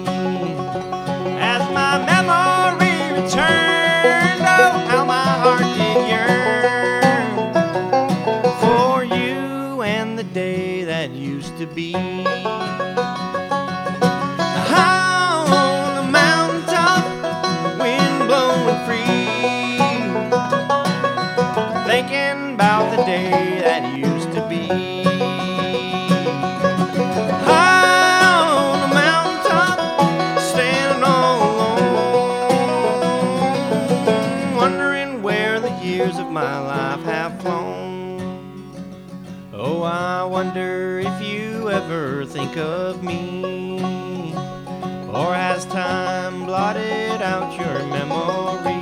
As my memory returned, oh, how my heart did yearn for you and the day that used to be. High on the mountaintop, wind blowing free, thinking about the day that used to be. High on the mountaintop, standing all alone, wondering where the years of my life have flown. Oh, I wonder if you ever think of me, or has time blotted out your memory?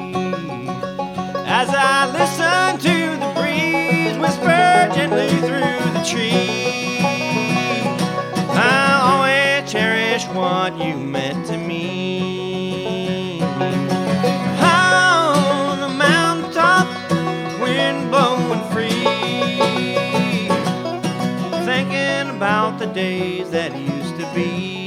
As I listen to the breeze whisper gently through the trees, I always cherish what you meant to me. High on the mountaintop, wind blowing free, thinking about the days that used to be.